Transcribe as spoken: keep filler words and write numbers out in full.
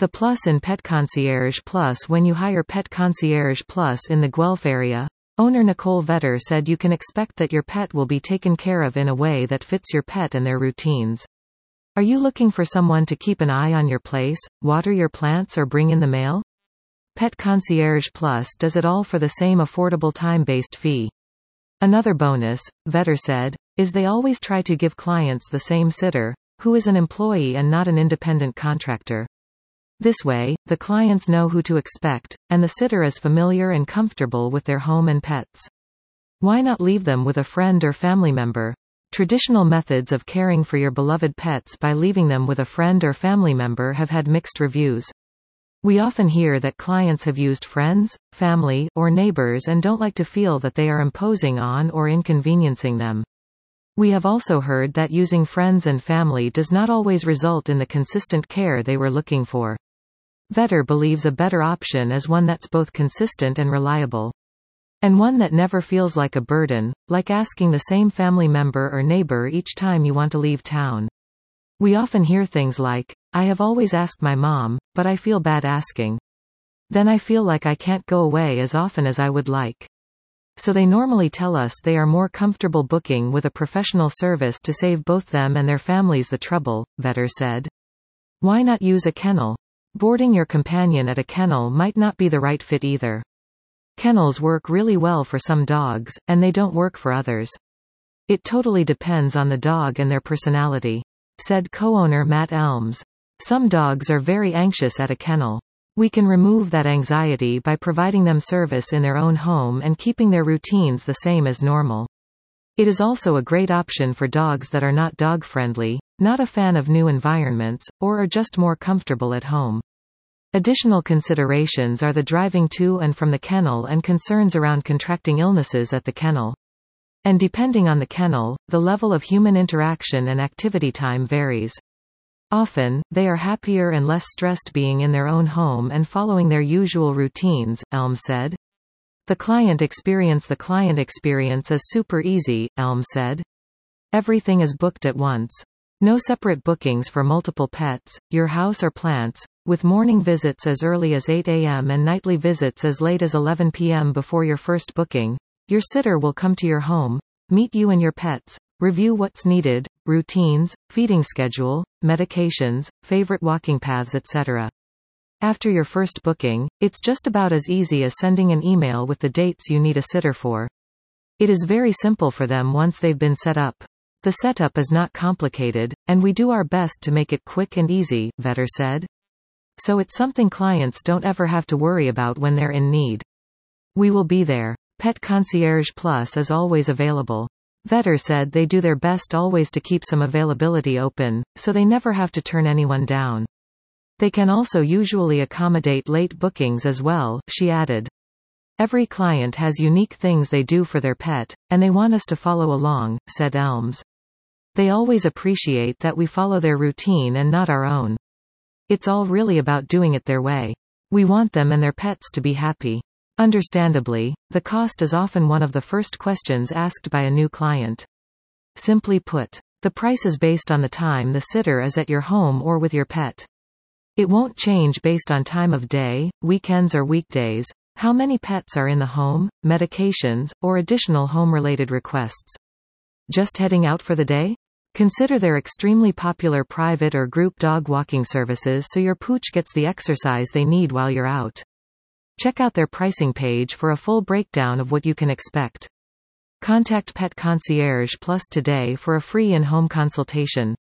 The plus in Pet Concierge Plus. When you hire Pet Concierge Plus in the Guelph area, owner Nicole Vetter said you can expect that your pet will be taken care of in a way that fits your pet and their routines. Are you looking for someone to keep an eye on your place, water your plants or bring in the mail? Pet Concierge Plus does it all for the same affordable time-based fee. Another bonus, Vetter said, is they always try to give clients the same sitter, who is an employee and not an independent contractor. This way, the clients know who to expect, and the sitter is familiar and comfortable with their home and pets. Why not leave them with a friend or family member? Traditional methods of caring for your beloved pets by leaving them with a friend or family member have had mixed reviews. We often hear that clients have used friends, family, or neighbors and don't like to feel that they are imposing on or inconveniencing them. We have also heard that using friends and family does not always result in the consistent care they were looking for. Vetter believes a better option is one that's both consistent and reliable. And one that never feels like a burden, like asking the same family member or neighbor each time you want to leave town. We often hear things like, "I have always asked my mom, but I feel bad asking. Then I feel like I can't go away as often as I would like." So they normally tell us they are more comfortable booking with a professional service to save both them and their families the trouble, Vetter said. Why not use a kennel? Boarding your companion at a kennel might not be the right fit either. Kennels work really well for some dogs, and they don't work for others. It totally depends on the dog and their personality, said co-owner Matt Elms. Some dogs are very anxious at a kennel. We can remove that anxiety by providing them service in their own home and keeping their routines the same as normal. It is also a great option for dogs that are not dog-friendly, not a fan of new environments, or are just more comfortable at home. Additional considerations are the driving to and from the kennel and concerns around contracting illnesses at the kennel. And depending on the kennel, the level of human interaction and activity time varies. Often, they are happier and less stressed being in their own home and following their usual routines, Elm said. The client experience The client experience is super easy, Elm said. Everything is booked at once. No separate bookings for multiple pets, your house or plants, with morning visits as early as eight a m and nightly visits as late as eleven p m before your first booking. Your sitter will come to your home, meet you and your pets, review what's needed, routines, feeding schedule, medications, favorite walking paths, et cetera. After your first booking, it's just about as easy as sending an email with the dates you need a sitter for. It is very simple for them once they've been set up. The setup is not complicated, and we do our best to make it quick and easy, Vetter said. So it's something clients don't ever have to worry about when they're in need. We will be there. Pet Concierge Plus is always available. Vetter said they do their best always to keep some availability open, so they never have to turn anyone down. They can also usually accommodate late bookings as well, she added. Every client has unique things they do for their pet, and they want us to follow along, said Elms. They always appreciate that we follow their routine and not our own. It's all really about doing it their way. We want them and their pets to be happy. Understandably, the cost is often one of the first questions asked by a new client. Simply put, the price is based on the time the sitter is at your home or with your pet. It won't change based on time of day, weekends or weekdays, how many pets are in the home, medications, or additional home-related requests. Just heading out for the day? Consider their extremely popular private or group dog walking services so your pooch gets the exercise they need while you're out. Check out their pricing page for a full breakdown of what you can expect. Contact Pet Concierge Plus today for a free in-home consultation.